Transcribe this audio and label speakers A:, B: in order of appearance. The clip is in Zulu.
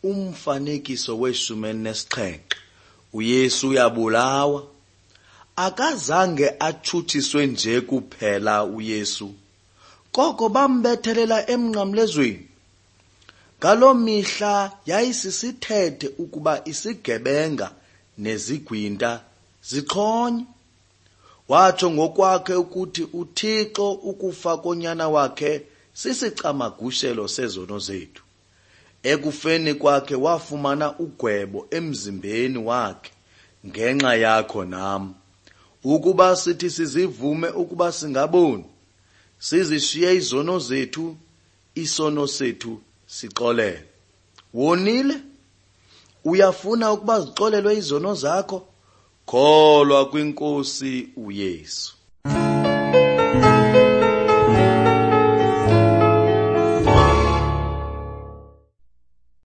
A: Umfanekiso we-17. uYesu uyabulawa. Akazange atshutshiswe nje kuphela uYesu, koko bambethelela emnqamlezweni. Ngaloo mihla yayisisithethe ukuba isigebenga nezigwinta zixhonywe. Watsho ngokwakhe ukuthi uThixo ukufa konyana wakhe sisicamagushelo sezono zethu. Ekufeni kwakhe wafumana ugwebo emzimbeni wakhe ngenxa yakho nam, ukuba sithi sizivume ukuba singaboni, sizishiye izono zethu, isono sethu sixolele. Wonile? Uyafuna ukuba zixolelwe izono zakho? Kholwa kwiNkosi uYesu.